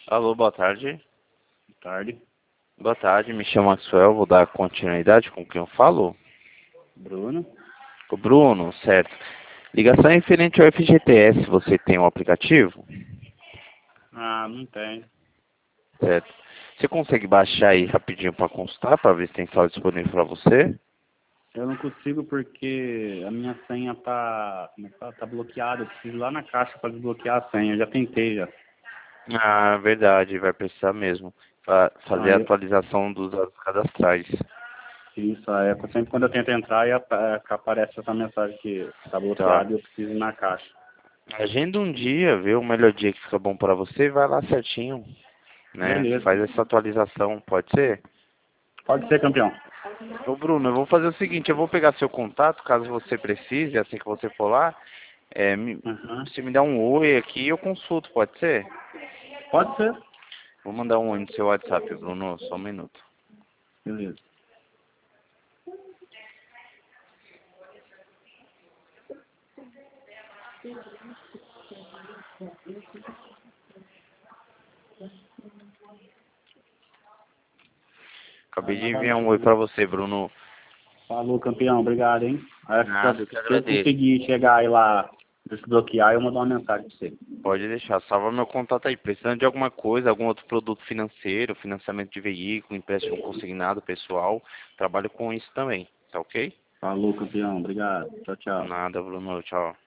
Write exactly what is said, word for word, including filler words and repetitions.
Alô, boa tarde. Boa tarde. Boa tarde, me chamo Maxwell, vou dar continuidade com quem eu falo. Bruno. O Bruno, certo. Ligação referente ao F G T S, você tem um aplicativo? Ah, não tem. Certo. Você consegue baixar aí rapidinho para consultar, para ver se tem sala disponível para você? Eu não consigo porque a minha senha tá, como é que fala? Tá bloqueada. Eu preciso ir lá na caixa para desbloquear a senha. Eu já tentei já. Ah, verdade, vai precisar mesmo. Fa- fazer a Aí, atualização dos dados cadastrais. isso, aí, sempre quando eu tento entrar, aí ap- é, aparece essa mensagem que tá Tá. bloqueado e eu preciso ir na caixa. Agenda um dia, vê o melhor dia que fica bom para você e vai lá certinho, né? Beleza. Faz essa atualização, pode ser? Pode ser, campeão. Ô Bruno, eu vou fazer o seguinte, eu vou pegar seu contato, caso você precise, assim que você for lá, é, me, Uhum. você me dá um oi aqui e eu consulto, pode ser? Pode ser. Vou mandar um oi no seu WhatsApp, Bruno, só um minuto. Beleza. Acabei Vai de enviar um novamente, oi né? pra você, Bruno. Falou, campeão. Obrigado, hein? Aí, Nada, eu que se eu agradeço. conseguir chegar aí lá, desbloquear, eu mando uma mensagem pra você. Pode deixar, salva meu contato aí. Precisando de alguma coisa, algum outro produto financeiro, financiamento de veículo, empréstimo consignado, pessoal, trabalho com isso também, tá ok? Falou, campeão. Obrigado. Tchau, tchau. Nada, Bruno, tchau.